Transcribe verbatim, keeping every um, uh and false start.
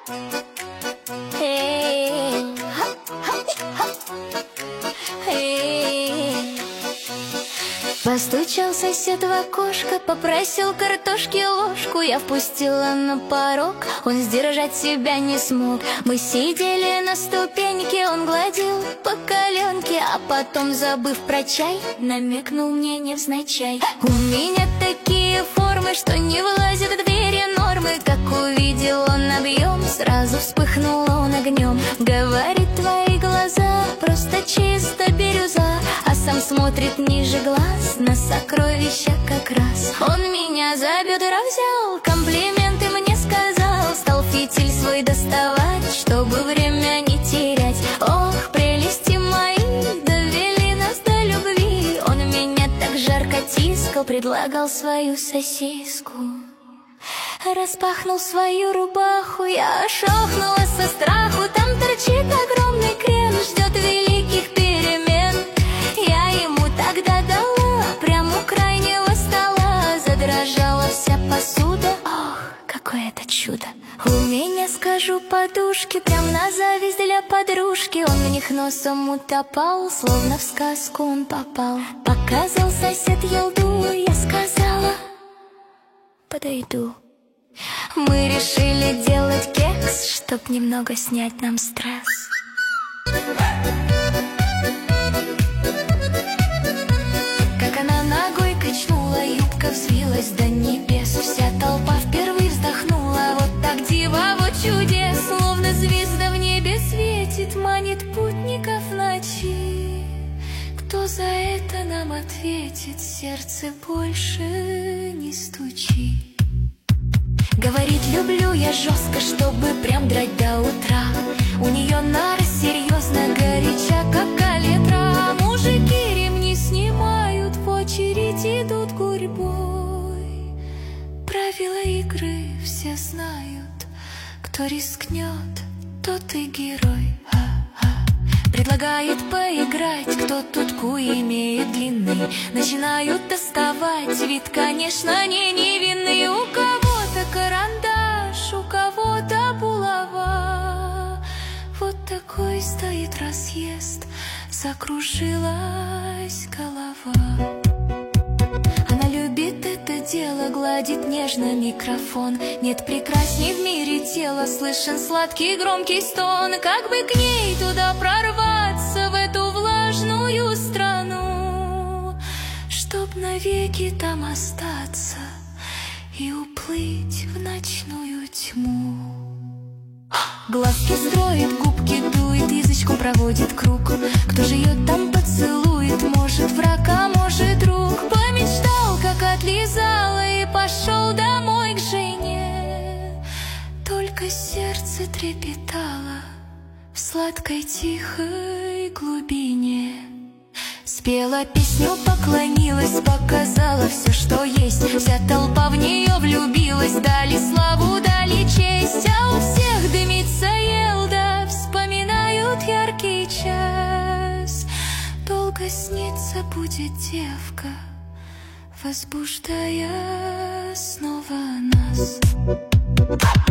Эй, эй. Постучал сосед в окошко, попросил картошки ложку. Я впустила на порог, он сдержать себя не смог. Мы сидели на ступеньке, он гладил по коленке, а потом, забыв про чай, намекнул мне невзначай. У меня такие формы, что не вылазят в двери нормы. Как увидел он объем, сразу вспыхнул он огнем. Говорит, твои глаза просто чисто бирюза, а сам смотрит ниже глаз на сокровища как раз. Он меня за бедра взял, комплименты мне сказал, стал фитиль свой доставать, чтобы время не терять. Ох, прелести мои, довели нас до любви. Он меня так жарко тискал, предлагал свою сосиску. Распахнул свою рубаху, я ошохнула со страху. Там торчит огромный крем, ждет великих перемен. Я ему тогда дала прямо у крайнего стола. Задрожала вся посуда, ох, какое это чудо. У меня, скажу, подушки прям на зависть для подружки. Он в них носом утопал, словно в сказку он попал. Показал сосед елду, я сказала, подойду. Мы решили делать кекс, чтоб немного снять нам стресс. Как она ногой качнула, юбка взвилась до небес. Вся толпа впервые вздохнула, вот так дива, вот чудес. Словно звезда в небе светит, манит путников в ночи. Кто за это нам ответит? Сердце больше не стучи. Говорит, люблю я жестко, чтобы прям драть до утра. У нее нара серьезно горяча, как калитра. Мужики ремни снимают, в очередь идут гурьбой. Правила игры все знают, кто рискнет, тот и герой. Предлагает поиграть, кто тут куй имеет длинный. Начинают доставать, вид, конечно, не невинный. У кого-то карандаш, у кого-то булава. Вот такой стоит разъезд, закружилась голова. Она любит это дело, гладит нежно микрофон. Нет прекрасней в мире тела, слышен сладкий громкий стон. Как бы к ней туда прорваться, в эту влажную страну, чтоб навеки там остаться и уплыть в ночную тьму. Глазки строит, губки дует, язычком проводит круг. Кто же ее там поцелует? Может, враг, а может, друг. Помечтал, как отлизала, и пошел домой к жене. Только сердце трепетало в сладкой тихой глубине. Спела песню, поклонилась, показала все, что есть. Вся толпа в нее влюбилась, дали славу, дали честь. А у всех дымится елда, вспоминают яркий час. Долго снится будет девка, возбуждая снова нас.